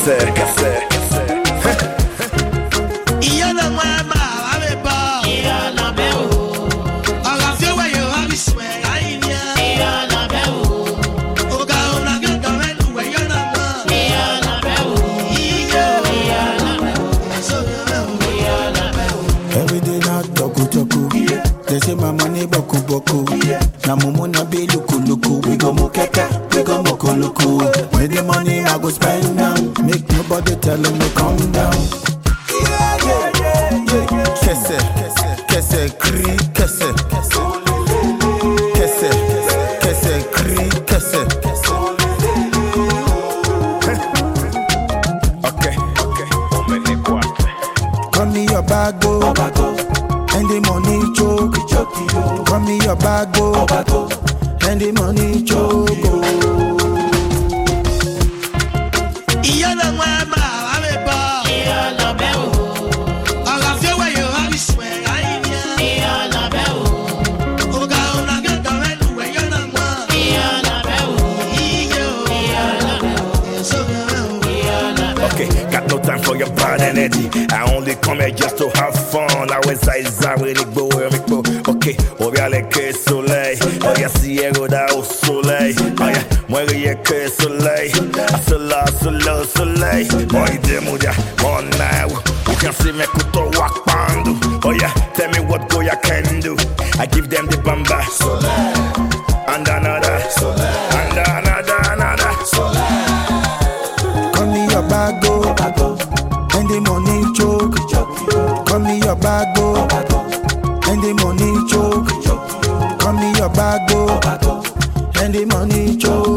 They say my money boku boku. Na mumu na be luku luku. We go mokeka, we go moko luku. With the money I go spend now. Make nobody tell me calm down. Kese, kese, kri, kese. Kese, kese, kri, kese. Okay. Call me your bago. And the money choke. Call me your bago. And the money choke. Okay, got no time for your bad energy. I only come here just to have fun. I was really go where me go. Okay, obviamente que soleil. Oye, cielo da au soleil. Oye, muere que soleil. Soleil. Moi de muda, mon now. You can see me kuto wakpandu. Oh yeah, tell me what go ya can do. I give them the bamba. Soleil. And another. Soleil. And another. Soleil. Call me your bago. And the money choke. Call me your bago. And the money choke. Call me your bago. And the money choke.